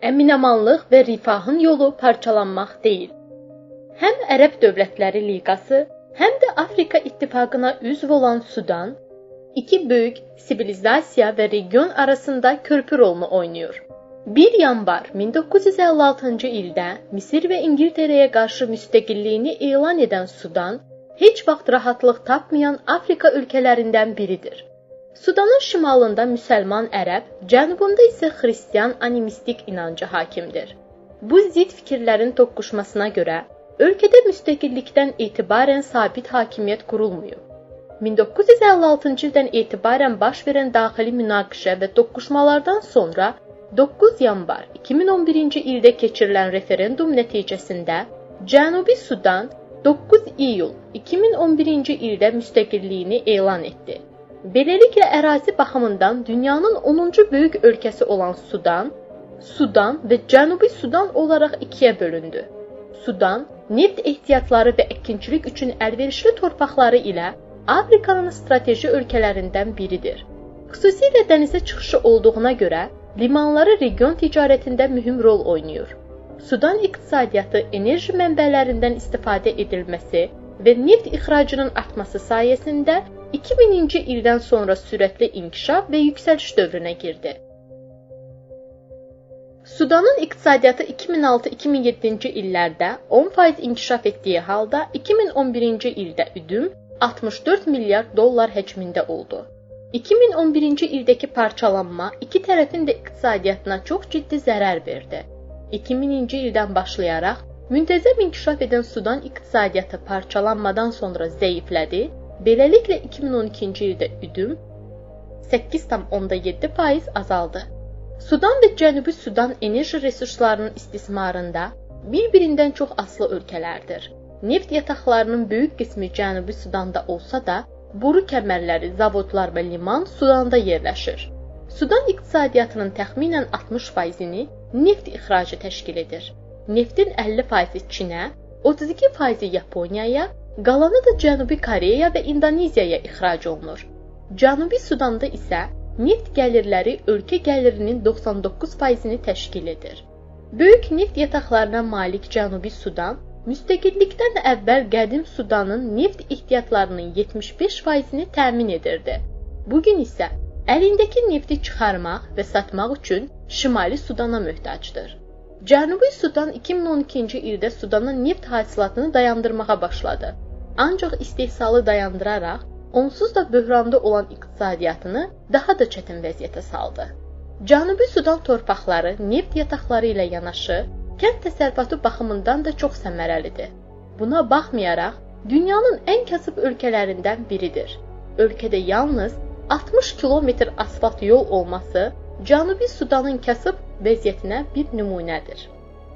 Əminamanlıq və rifahın yolu parçalanmaq deyil. Həm Ərəb Dövlətləri Liqası, həm də Afrika İttifaqına üzv olan Sudan, iki böyük sivilizasiya və region arasında körpü rolunu oynayır. 1 yanvar 1956-cı ildə Misir və İngiltərəyə qarşı müstəqilliyini elan edən Sudan, heç vaxt rahatlıq tapmayan Afrika ölkələrindən biridir. Sudanın şimalında müsəlman ərəb, cənubunda isə xristian animistik inancı hakimdir. Bu zid fikirlərin toqquşmasına görə ölkədə müstəqillikdən etibarən sabit hakimiyyət qurulmuyub. 1956-cı ildən etibarən baş verən daxili münaqişə və toqquşmalardan sonra 9 yanvar 2011-ci ildə keçirilən referendum nəticəsində Cənubi Sudan 9 iyul 2011-ci ildə müstəqilliyini elan etdi. Beləliklə ərazi baxımından dünyanın 10-cu böyük ölkəsi olan Sudan və Cənubi Sudan olaraq ikiyə bölündü. Sudan, neft ehtiyatları və əkinçilik üçün əlverişli torpaqları ilə Afrikanın strateji ölkələrindən biridir. Xüsusilə dənizə çıxışı olduğuna görə limanları region ticarətində mühüm rol oynayır. Sudan iqtisadiyyatı enerji mənbələrindən istifadə edilməsi və neft ixracının artması sayəsində 2000-ci ildən sonra sürətli inkişaf və yüksəliş dövrünə girdi. Sudanın iqtisadiyyatı 2006-2007-ci illərdə 10% inkişaf etdiyi halda 2011-ci ildə üdüm 64 milyard dollar həcmində oldu. 2011-ci ildəki parçalanma iki tərəfin də iqtisadiyyatına çox ciddi zərər verdi. 2000-ci ildən başlayaraq müntəzəm inkişaf edən Sudan iqtisadiyyatı parçalanmadan sonra zəiflədi. Beləliklə 2012-ci ildə üdüm 8,7% azaldı. Sudan və Cənubi Sudan enerji resurslarının istismarında bir-birindən çox asılı ölkələrdir. Neft yataqlarının böyük qismi Cənubi Sudanda olsa da, boru kəmərləri, zavodlar və liman Sudanda yerləşir. Sudan iqtisadiyyatının təxminən 60%-ni neft ixracı təşkil edir. Neftin 50%-i Çinə, 32%-i Yaponiyaya, qalanı da Cənubi Koreya və İndoneziyaya ixrac olunur. Cənubi Sudanda isə neft gəlirləri ölkə gəlirinin 99%-ni təşkil edir. Böyük neft yataqlarına malik Cənubi Sudan, müstəqillikdən əvvəl qədim Sudanın neft ehtiyatlarının 75%-ni təmin edirdi. Bugün isə əlindəki nefti çıxarmaq və satmaq üçün Şimali Sudana möhtacdır. Cənubi Sudan 2012-ci ildə Sudanın neft hasilatını dayandırmağa başladı. Ancaq istehsalı dayandıraraq, onsuz da böhranda olan iqtisadiyyatını daha da çətin vəziyyətə saldı. Cənubi Sudan torpaqları neft yataqları ilə yanaşı, kənd təsərrüfatı baxımından da çox səmərəlidir. Buna baxmayaraq, dünyanın ən kasıb ölkələrindən biridir. Ölkədə yalnız 60 kilometr asfalt yol olması Cənubi Sudanın kasıb vəziyyətinə bir nümunədir.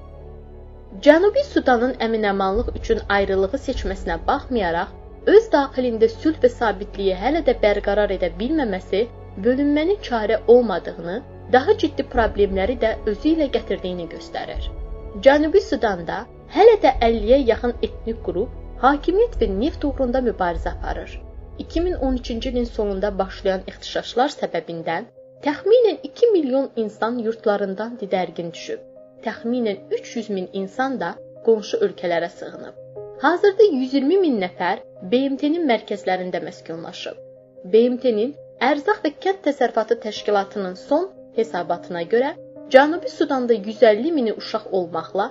Cənubi Sudanın əminamanlıq üçün ayrılığı seçməsinə baxmayaraq, öz daxilində sülh və sabitliyi hələ də bərqərar edə bilməməsi bölünmənin çarə olmadığını, daha ciddi problemləri də özü ilə gətirdiyini göstərir. Cənubi Sudanda hələ də 50-yə yaxın etnik qrup hakimiyyət və neft uğrunda mübarizə aparır. 2013-cü ilin sonunda başlayan ixtişaşlar səbəbindən təxminən 2 milyon insan yurtlarından didərgin düşüb. Təxminən 300 min insan da qonşu ölkələrə sığınıb. Hazırda 120 min nəfər BMT-nin mərkəzlərində məskunlaşıb. BMT-nin Ərzaq və Kənd Təsərrüfatı Təşkilatının son hesabatına görə Cənubi Sudanda 150 mini uşaq olmaqla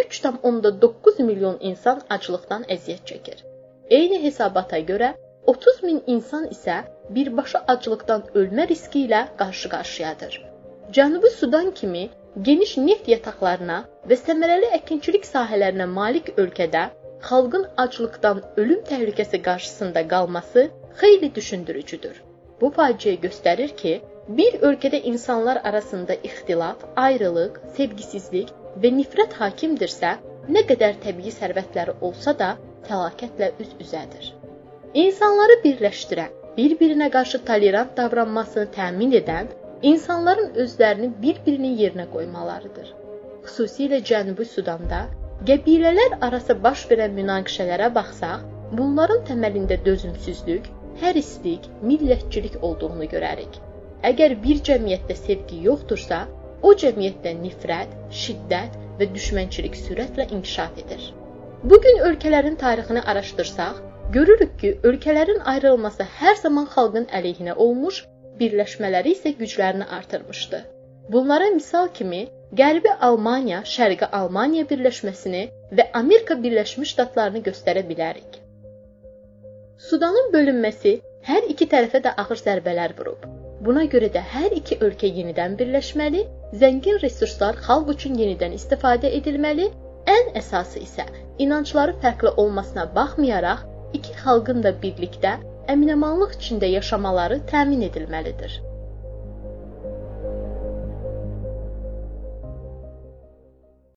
3,9 milyon insan aclıqdan əziyyət çəkir. Eyni hesabata görə 30 min insan isə birbaşa aclıqdan ölmə riski ilə qarşı-qarşıyadır. Cənubi Sudan kimi geniş neft yataqlarına və səmərəli əkinçilik sahələrinə malik ölkədə xalqın aclıqdan ölüm təhlükəsi qarşısında qalması xeyli düşündürücüdür. Bu faciə göstərir ki, bir ölkədə insanlar arasında ixtilaf, ayrılıq, sevgisizlik və nifrət hakimdirsə, nə qədər təbii sərvətləri olsa da fəlakətlə üz-üzədir. İnsanları birləşdirən, bir-birinə qarşı tolerant davranmasını təmin edən, insanların özlərini bir-birinin yerinə qoymalarıdır. Xüsusilə Cənubi Sudanda qəbilələr arası baş verən münaqişələrə baxsaq, bunların təməlində dözümsüzlük, hərislik, millətçilik olduğunu görərik. Əgər bir cəmiyyətdə sevgi yoxdursa, o cəmiyyətdə nifrət, şiddət və düşmənçilik sürətlə inkişaf edir. Bu gün ölkələrin tarixini araşdırsaq, görürük ki, ölkələrin ayrılması hər zaman xalqın əleyhinə olmuş, birləşmələri isə güclərini artırmışdı. Bunlara misal kimi Qərbi Almaniya, Şərqi Almaniya birləşməsini və Amerika Birləşmiş Ştatlarını göstərə bilərik. Sudanın bölünməsi hər iki tərəfə də ağır zərbələr vurub. Buna görə də hər iki ölkə yenidən birləşməli, zəngin resurslar xalq üçün yenidən istifadə edilməli, ən əsası isə inancları fərqli olmasına baxmayaraq, iki xalqın da birlikdə, əmin-amanlıq içində yaşamaları təmin edilməlidir.